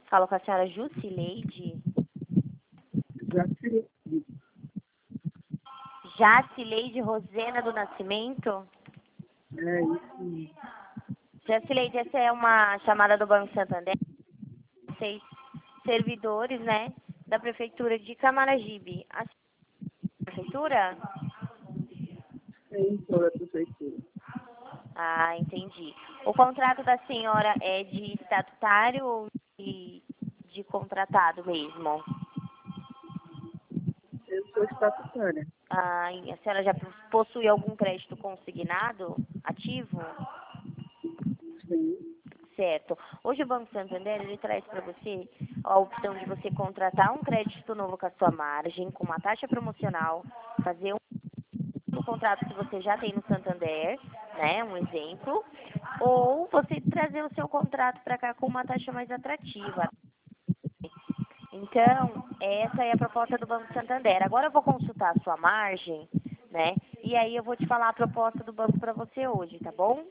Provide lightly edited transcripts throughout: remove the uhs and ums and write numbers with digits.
Falo com a senhora Jucileide. Jacileide Rosena do Nascimento? É isso. Jacileide, essa é uma chamada do Banco Santander. Vocês, servidores, né, da Prefeitura de Camaragibe. A Prefeitura? Sim, sou da prefeitura. Ah, entendi. O contrato da senhora é de estatutário ou de contratado mesmo? Eu sou estatutária. Ah, e a senhora já possui algum crédito consignado ativo? Sim. Certo. Hoje o Banco Santander, ele traz para você a opção de você contratar um crédito novo com a sua margem, com uma taxa promocional, fazer um contrato que você já tem no Santander, né, um exemplo, ou você trazer o seu contrato para cá com uma taxa mais atrativa. Então, essa é a proposta do Banco Santander. Agora eu vou consultar a sua margem, né, e aí eu vou te falar a proposta do banco para você hoje, tá bom?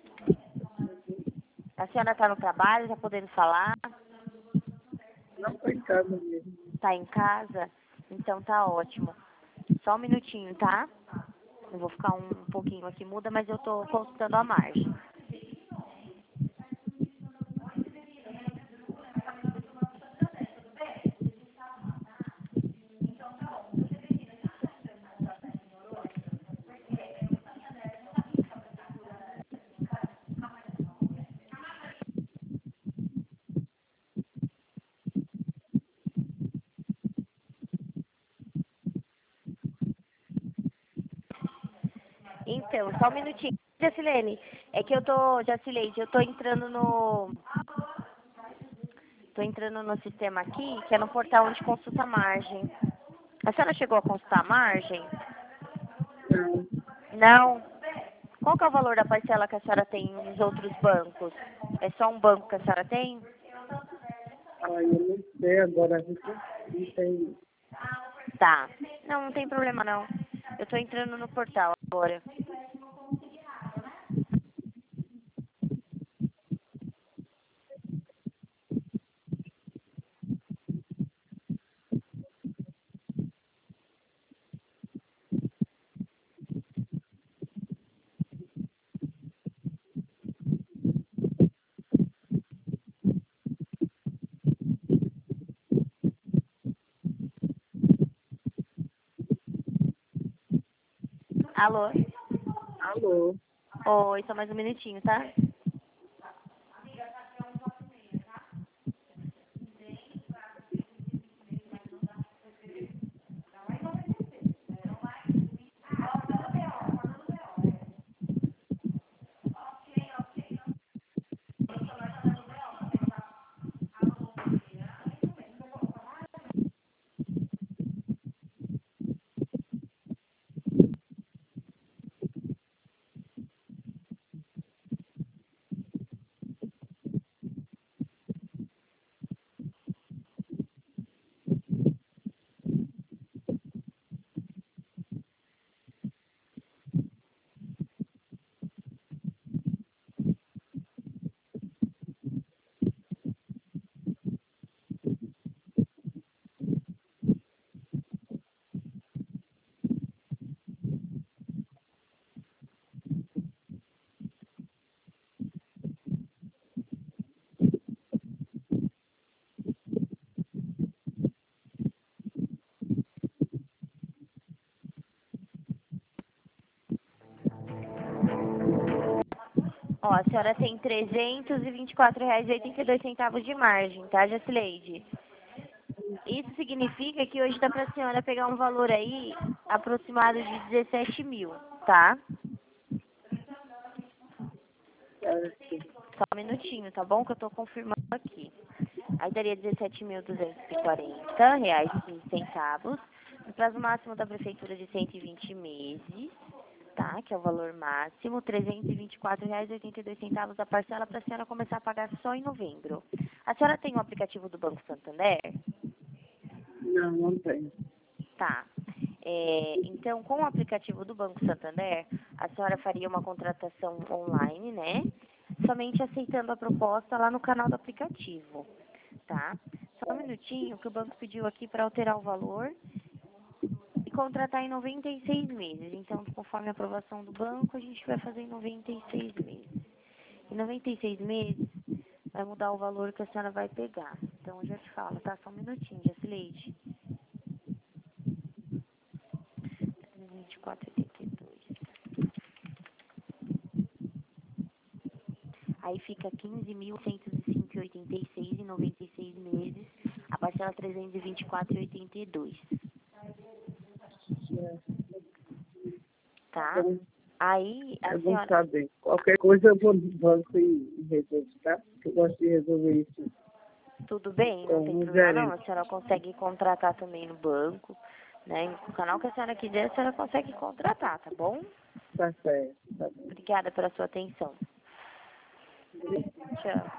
A senhora está no trabalho, está podendo falar? Não estou em casa mesmo. Tá em casa? Então tá ótimo. Só um minutinho, tá? Eu vou ficar um pouquinho aqui muda, mas eu tô consultando a margem. Então, só um minutinho. Jacilene, é que Jacileide, eu tô entrando no... Tô entrando no sistema aqui, que é no portal onde consulta a margem. A senhora chegou a consultar a margem? Não. Não. Qual que é o valor da parcela que a senhora tem nos outros bancos? É só um banco que a senhora tem? Ai, eu não sei agora. Não tem. Tá. Não, não tem problema não. Eu tô entrando no portal agora. Alô? Alô? Oi, só mais um minutinho, tá? Ó, a senhora tem R$ 324,82 de margem, tá, Jacileide? Isso significa que hoje dá pra senhora pegar um valor aí aproximado de 17 mil, tá? Só um minutinho, tá bom? Que eu tô confirmando aqui. Aí daria R$ 17.240,15. No prazo máximo da prefeitura de 120 meses, tá? Que é o valor máximo. R$ 324,82 a parcela para a senhora começar a pagar só em novembro. A senhora tem o aplicativo do Banco Santander? Não, não tem. Tá. Então, com o aplicativo do Banco Santander, a senhora faria uma contratação online, né? Somente aceitando a proposta lá no canal do aplicativo. tá? Só um minutinho que o banco pediu aqui para alterar o valor e contratar em 96 meses. Então, conforme a aprovação do banco, a gente vai fazer em 96 meses. Em 96 meses, vai mudar o valor que a senhora vai pegar. Então, eu já te falo, tá? Só um minutinho, Jacileide. 24,82. Aí fica 15.105,86 em 96 meses. A parcela 324,82. Tá? Aí a Eu vou senhora... saber. Qualquer coisa eu vou no banco e resolvo, tá? Eu gosto de resolver isso Tudo bem, não com tem o problema não. A gerente. senhora consegue contratar também no banco, né? No canal que a senhora quiser, a senhora consegue contratar, tá bom? Tá certo, tá bom. Obrigada pela sua atenção. Tchau.